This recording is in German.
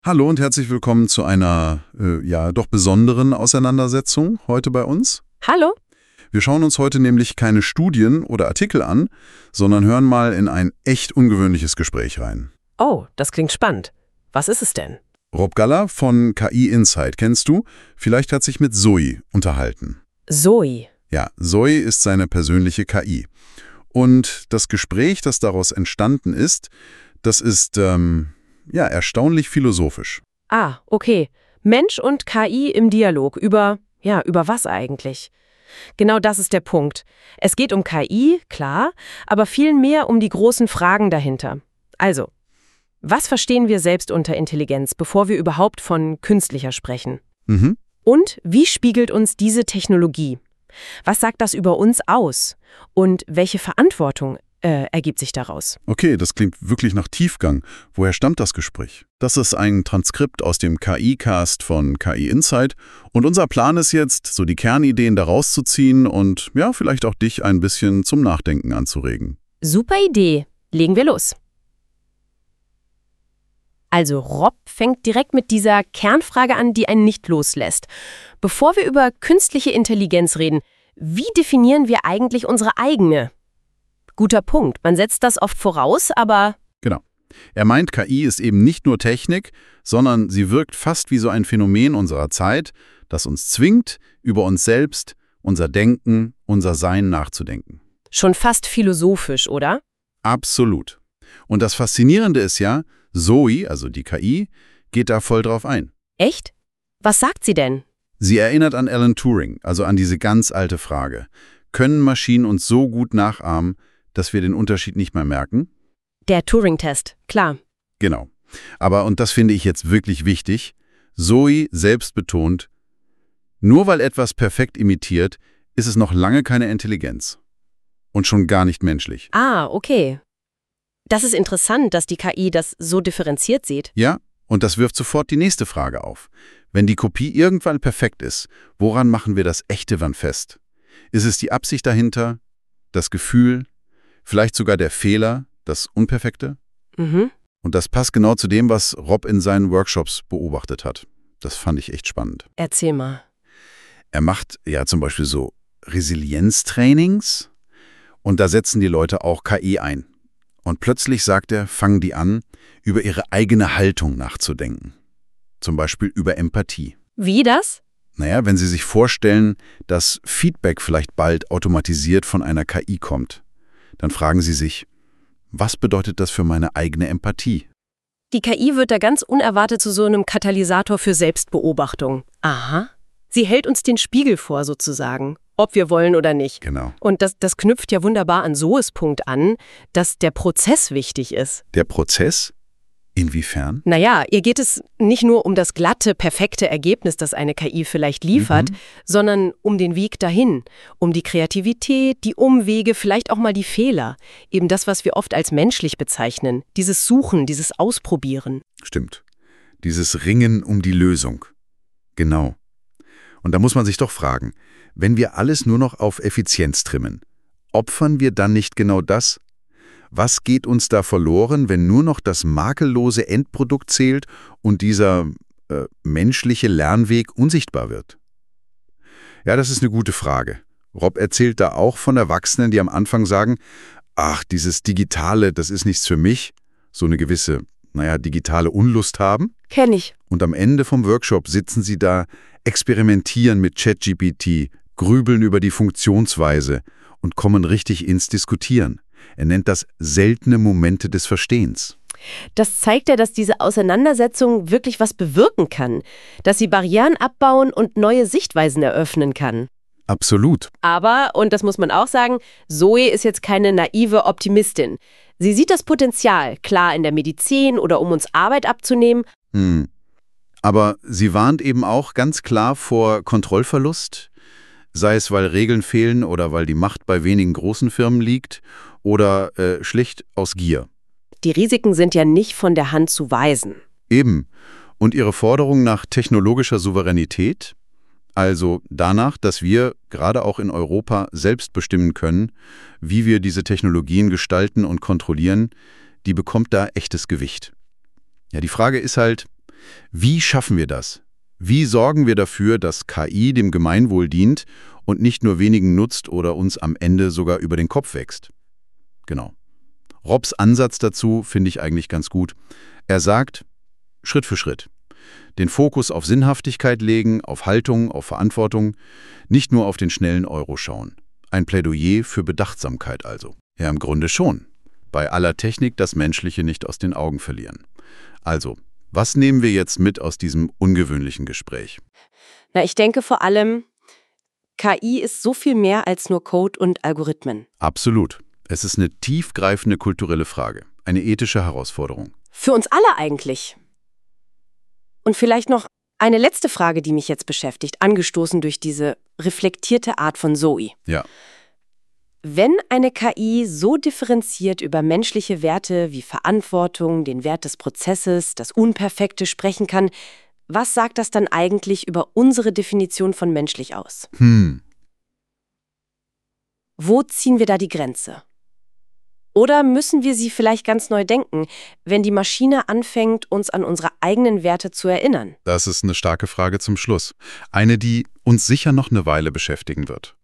Hallo und herzlich willkommen zu einer, ja, doch besonderen Auseinandersetzung heute bei uns. Hallo? Wir schauen uns heute nämlich keine Studien oder Artikel an, sondern hören mal in ein echt ungewöhnliches Gespräch rein. Oh, das klingt spannend. Was ist es denn? Rob Galler von KI Insight kennst du? Vielleicht hat sich mit Zoe unterhalten. Zoe. Ja, Zoe ist seine persönliche KI. Und das Gespräch, das daraus entstanden ist, das ist, ja, erstaunlich philosophisch. Ah, okay. Mensch und KI im Dialog über was eigentlich? Genau das ist der Punkt. Es geht um KI, klar, aber viel mehr um die großen Fragen dahinter. Also, was verstehen wir selbst unter Intelligenz, bevor wir überhaupt von künstlicher sprechen? Mhm. Und wie spiegelt uns diese Technologie? Was sagt das über uns aus? Und welche Verantwortung ergibt sich daraus? Okay, das klingt wirklich nach Tiefgang. Woher stammt das Gespräch? Das ist ein Transkript aus dem KI-Cast von KI Insight. Und unser Plan ist jetzt, so die Kernideen daraus zu ziehen und ja, vielleicht auch dich ein bisschen zum Nachdenken anzuregen. Super Idee. Legen wir los. Also Rob fängt direkt mit dieser Kernfrage an, die einen nicht loslässt. Bevor wir über künstliche Intelligenz reden, wie definieren wir eigentlich unsere eigene? Guter Punkt. Man setzt das oft voraus, aber... Genau. Er meint, KI ist eben nicht nur Technik, sondern sie wirkt fast wie so ein Phänomen unserer Zeit, das uns zwingt, über uns selbst, unser Denken, unser Sein nachzudenken. Schon fast philosophisch, oder? Absolut. Und das Faszinierende ist ja, Zoe, also die KI, geht da voll drauf ein. Echt? Was sagt sie denn? Sie erinnert an Alan Turing, also an diese ganz alte Frage. Können Maschinen uns so gut nachahmen, dass wir den Unterschied nicht mehr merken? Der Turing-Test, klar. Genau. Aber, und das finde ich jetzt wirklich wichtig, Zoe selbst betont, nur weil etwas perfekt imitiert, ist es noch lange keine Intelligenz. Und schon gar nicht menschlich. Ah, okay. Das ist interessant, dass die KI das so differenziert sieht. Ja, und das wirft sofort die nächste Frage auf. Wenn die Kopie irgendwann perfekt ist, woran machen wir das Echte dann fest? Ist es die Absicht dahinter, das Gefühl, vielleicht sogar der Fehler, das Unperfekte? Mhm. Und das passt genau zu dem, was Rob in seinen Workshops beobachtet hat. Das fand ich echt spannend. Erzähl mal. Er macht ja zum Beispiel so Resilienztrainings und da setzen die Leute auch KI ein. Und plötzlich sagt er, fangen die an, über ihre eigene Haltung nachzudenken. Zum Beispiel über Empathie. Wie das? Naja, wenn Sie sich vorstellen, dass Feedback vielleicht bald automatisiert von einer KI kommt, dann fragen Sie sich, was bedeutet das für meine eigene Empathie? Die KI wird da ganz unerwartet zu so einem Katalysator für Selbstbeobachtung. Aha. Sie hält uns den Spiegel vor, sozusagen, ob wir wollen oder nicht. Genau. Und das knüpft ja wunderbar an Zoes Punkt an, dass der Prozess wichtig ist. Der Prozess? Inwiefern? Naja, ihr geht es nicht nur um das glatte, perfekte Ergebnis, das eine KI vielleicht liefert, sondern um den Weg dahin, um die Kreativität, die Umwege, vielleicht auch mal die Fehler. Eben das, was wir oft als menschlich bezeichnen. Dieses Suchen, dieses Ausprobieren. Stimmt. Dieses Ringen um die Lösung. Genau. Und da muss man sich doch fragen, wenn wir alles nur noch auf Effizienz trimmen, opfern wir dann nicht genau das? Was geht uns da verloren, wenn nur noch das makellose Endprodukt zählt und dieser menschliche Lernweg unsichtbar wird? Ja, das ist eine gute Frage. Rob erzählt da auch von Erwachsenen, die am Anfang sagen, ach, dieses Digitale, das ist nichts für mich, so eine gewisse, digitale Unlust haben. Kenn ich. Und am Ende vom Workshop sitzen sie da, experimentieren mit ChatGPT, grübeln über die Funktionsweise und kommen richtig ins Diskutieren. Er nennt das seltene Momente des Verstehens. Das zeigt ja, dass diese Auseinandersetzung wirklich was bewirken kann, dass sie Barrieren abbauen und neue Sichtweisen eröffnen kann. Absolut. Aber, und das muss man auch sagen, Zoe ist jetzt keine naive Optimistin. Sie sieht das Potenzial, klar in der Medizin oder um uns Arbeit abzunehmen. Aber sie warnt eben auch ganz klar vor Kontrollverlust, sei es, weil Regeln fehlen oder weil die Macht bei wenigen großen Firmen liegt oder schlicht aus Gier. Die Risiken sind ja nicht von der Hand zu weisen. Eben. Und ihre Forderung nach technologischer Souveränität, also danach, dass wir gerade auch in Europa selbst bestimmen können, wie wir diese Technologien gestalten und kontrollieren, die bekommt da echtes Gewicht. Ja, die Frage ist halt, Wie schaffen wir das? Wie sorgen wir dafür, dass KI dem Gemeinwohl dient und nicht nur wenigen nutzt oder uns am Ende sogar über den Kopf wächst? Genau. Robs Ansatz dazu finde ich eigentlich ganz gut. Er sagt, Schritt für Schritt. Den Fokus auf Sinnhaftigkeit legen, auf Haltung, auf Verantwortung, nicht nur auf den schnellen Euro schauen. Ein Plädoyer für Bedachtsamkeit also. Ja, im Grunde schon. Bei aller Technik das Menschliche nicht aus den Augen verlieren. Also, was nehmen wir jetzt mit aus diesem ungewöhnlichen Gespräch? Na, ich denke vor allem, KI ist so viel mehr als nur Code und Algorithmen. Absolut. Es ist eine tiefgreifende kulturelle Frage, eine ethische Herausforderung. Für uns alle eigentlich. Und vielleicht noch eine letzte Frage, die mich jetzt beschäftigt, angestoßen durch diese reflektierte Art von Zoe. Ja. Wenn eine KI so differenziert über menschliche Werte wie Verantwortung, den Wert des Prozesses, das Unperfekte sprechen kann, was sagt das dann eigentlich über unsere Definition von menschlich aus? Wo ziehen wir da die Grenze? Oder müssen wir sie vielleicht ganz neu denken, wenn die Maschine anfängt, uns an unsere eigenen Werte zu erinnern? Das ist eine starke Frage zum Schluss. Eine, die uns sicher noch eine Weile beschäftigen wird.